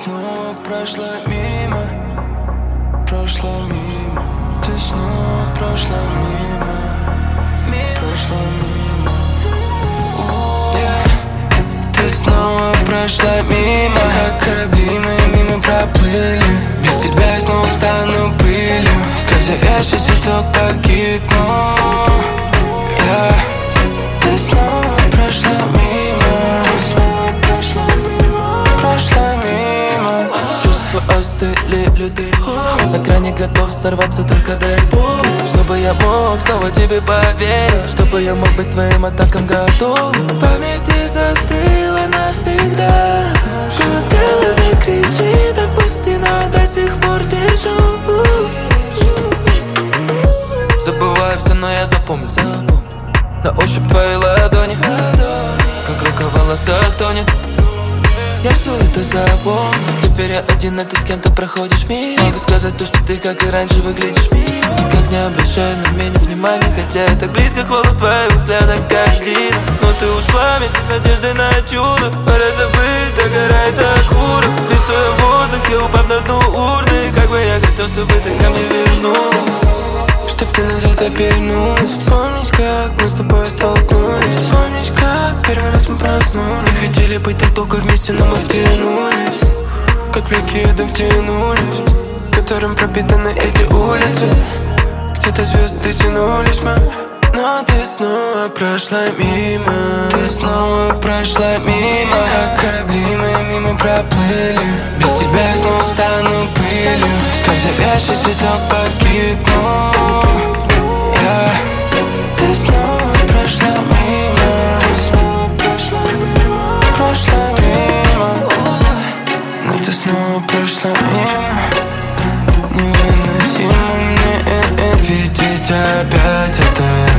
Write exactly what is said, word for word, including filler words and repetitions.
снова прошла мимо, прошла мимо. Ты снова прошла мимо, прошла мимо. Yeah. Ты снова прошла мимо, как корабли мы мимо проплыли. Без тебя я снова стану пылью, скользя вверх, цветок погибну. Yeah. Ты снова прошла мимо, ты снова прошла мимо, прошла мимо. Чувства остыли, люди. На грани готов сорваться, только дай Бог. Чтобы я мог снова тебе поверить, чтобы я мог быть твоим атакам готов. В памяти застыла навсегда. Голос в голове кричит: отпусти, но я до сих пор держу. Забываю все, но я запомню. На ощупь твои ладони, как рука в волосах тонет. Я все это запомню. Теперь я один, а ты с кем-то проходишь мимо. Могу сказать то, что ты, как и раньше, выглядишь мимо. Никак не обращай на меня внимания, хотя я так близко, холод твоих взглядов каждый. Но ты ушла вместе с надеждой на чудо. Пора забыть, догорает акура. Рисуя воздух, я упав на дно урны. Как бы я хотел, чтобы ты ко мне вернулась, чтоб ты назад обернулась. Вспомнить, как мы с тобой столкнулись. Вспомнить, как первый раз мы проснулись. Не хотели быть так долго вместе, но мы втянулись, как в легенду втянулись, которым пропитаны эти улицы. Где-то звезды тянулись мы, но ты снова прошла мимо. Ты снова прошла мимо, как корабли мы мимо проплыли. Без тебя я снова стану пылью, скользя вверх, цветок погибну. Yeah. Ты снова прошла мимо, ты снова прошла мимо, прошла мимо. Но ты снова прошла мимо. Невыносимо мне видеть опять это.